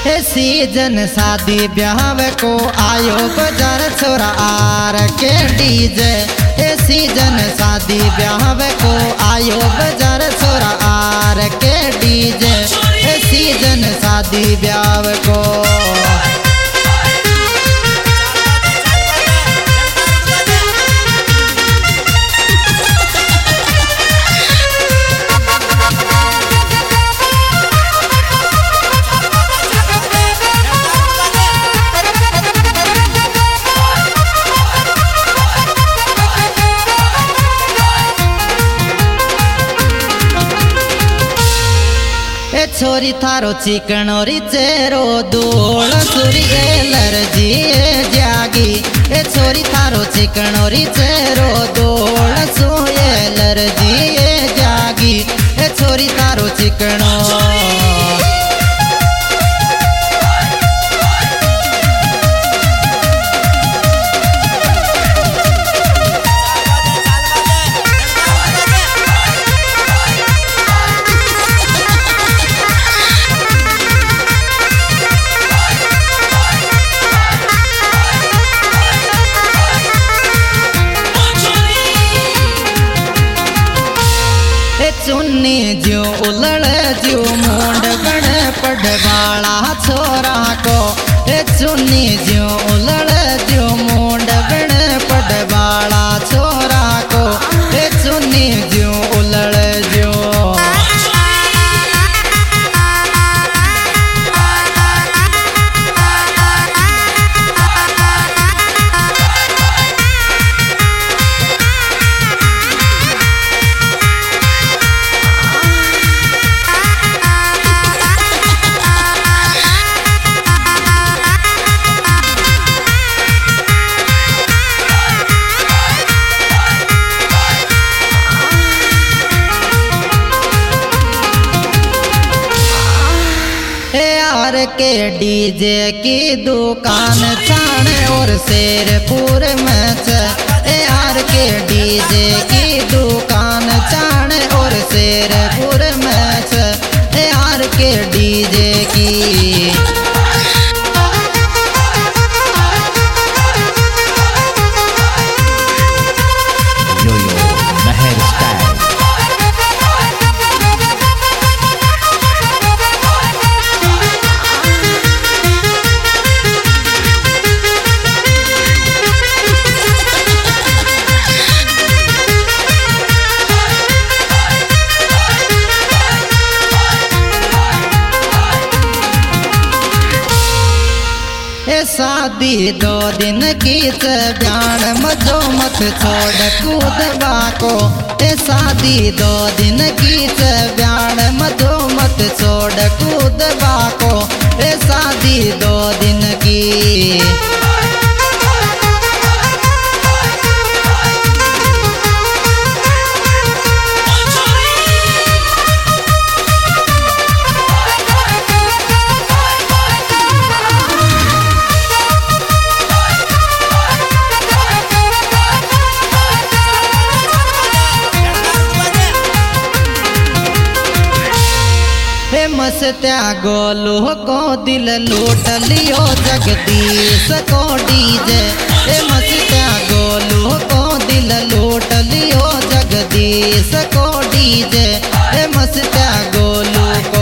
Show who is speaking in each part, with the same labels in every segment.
Speaker 1: Season शादी ब्याह को आयो बजार छोरा आर के डीजे। सीजन शादी ब्याह को आयो बजार छोरा आर के डीजे। सीजन शादी ब्याह को छोरी थारो चिकनोरी चेहरो दोल सुरी एलर्जी जागी। छोरी थारो चिकनोरी चेहरो दोल सु एलर्जी जागी। छोरी थारो चिकनो चुन्नी जो उलड़ जो मोंड बड़ पढ़वाला छोरा को। चुन्नी जो उलड़ जो मोंड बड़ पढ़वाला छोरा को। चुन्नी जो उलड़ जो के डीजे की दुकान छान और शेरपुर में यार के डीजे की दुकान छान और शेरपुर में यार के डीजे की शादी 2 दिन की ब्याण मजो मत छोड़ कूदबा को। शादी 2 दिन की ब्याण मजो मत छोड़ कूदबा को। शादी 2 दिन की मस्त्या गोलू को दिल लूट लियो जगदीश को डीजे। मस्त्या गोलू को दिल लूट लियो जगदीश को डीजे। मस्त्या गोलू को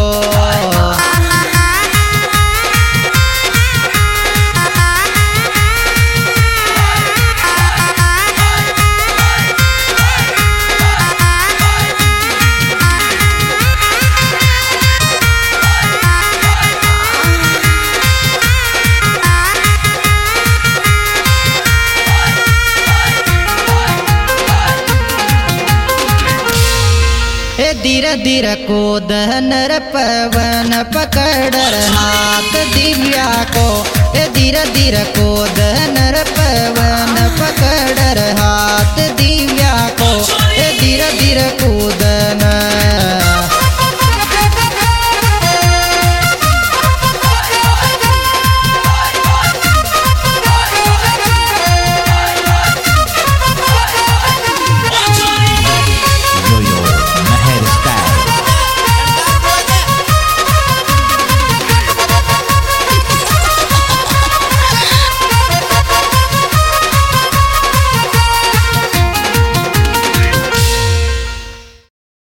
Speaker 1: धीरे धीरे कूद नर पवन पकड़ हाथ दिव्या को। धीरे धीरे कूद